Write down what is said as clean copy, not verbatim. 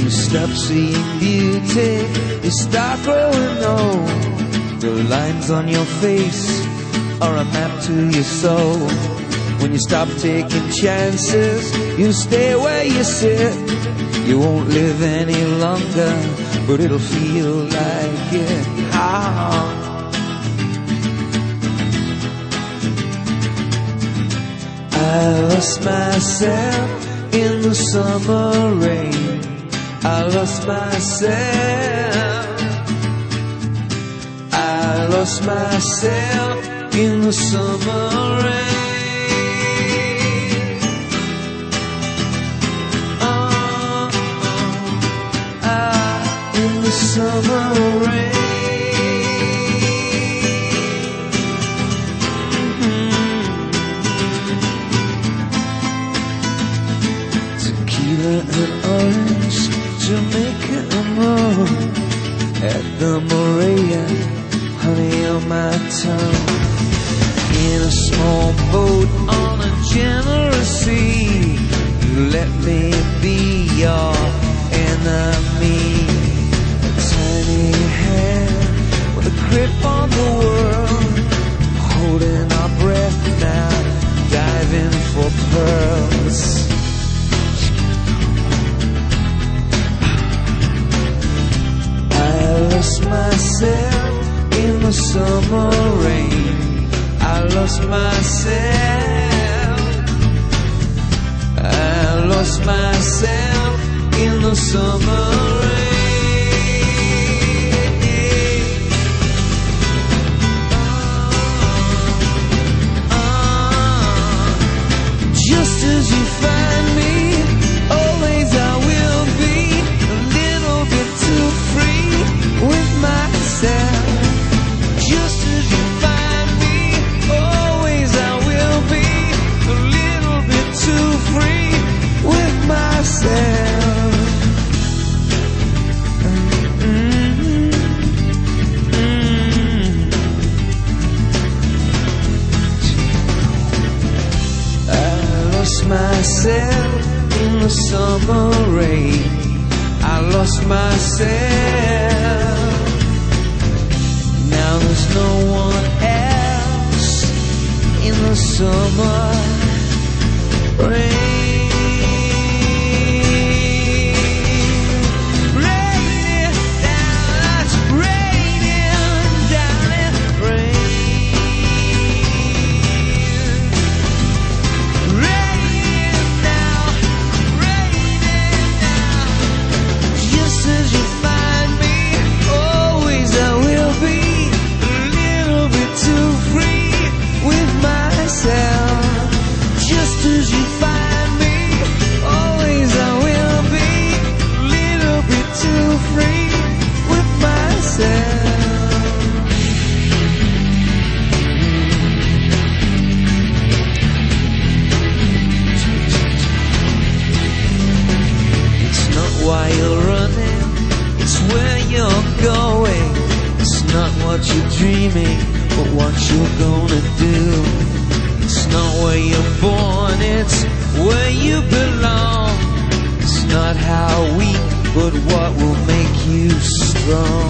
you stop seeing beauty, you start growing old. The lines on your face are a map to your soul. When you stop taking chances, you stay where you sit. You won't live any longer, but it'll feel like it. I lost myself in the summer rain. I lost myself. I lost myself in the summer rain. In the summer rain. Tequila and orange, Jamaica and rum. At the Maria, honey on my tongue. In a small boat on a generous sea, you let me be your enemy. A tiny hand with a grip on the world, holding our breath now, diving for pearls. I lost myself in the summer rain. I lost myself. I lost myself in the summer rain. Just as you find me, always I will be a little bit too free with myself. Just as you find me, always I will be a little bit too free with myself. I lost myself in the summer rain. I lost myself. Now there's no one else in the summer rain. Why you're running, it's where you're going. It's not what you're dreaming, but what you're gonna do. It's not where you're born, it's where you belong. It's not how weak, but what will make you strong.